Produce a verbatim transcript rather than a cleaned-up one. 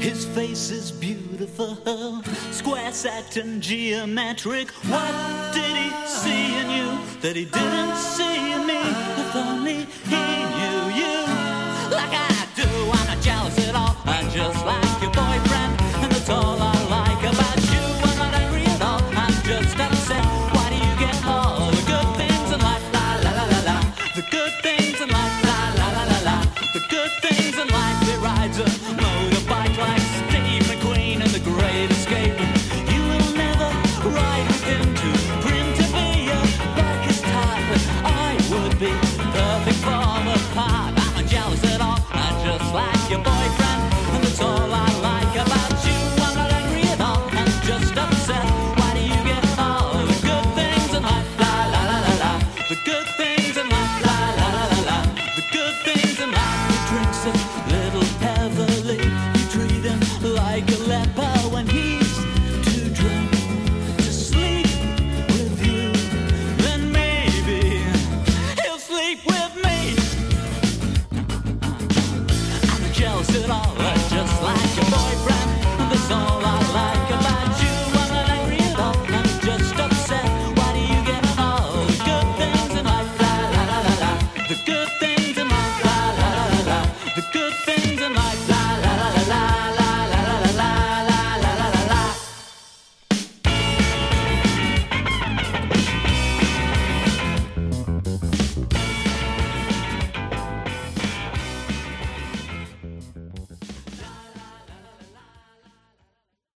His face is beautiful, square set and geometric. What did he see in you that he didn't see in me? If only he knew you like I do. I'm not jealous at all, I'm just like your boyfriend, and that's all I like about you. I'm not angry at all, I'm just upset. Why do you get all the good things in life? La la la la la. The good things in life, la la la la la. The good things in life. He rides a motorbike like Steve McQueen in The Great Escape. You will never ride with him to print to be a like his type, but I would be perfect for the part. I'm not jealous at all, I'm just like your boyfriend, and that's all I like about you. I'm not angry at all, I'm just upset. Why do you get all the good things in life? La la la la la. The good things in life, la la la la la. The good things in life. He drinks a little heavily, you treat him like a leper when he's too drunk to sleep with you. Then maybe he'll sleep with me. I'm not jealous at all,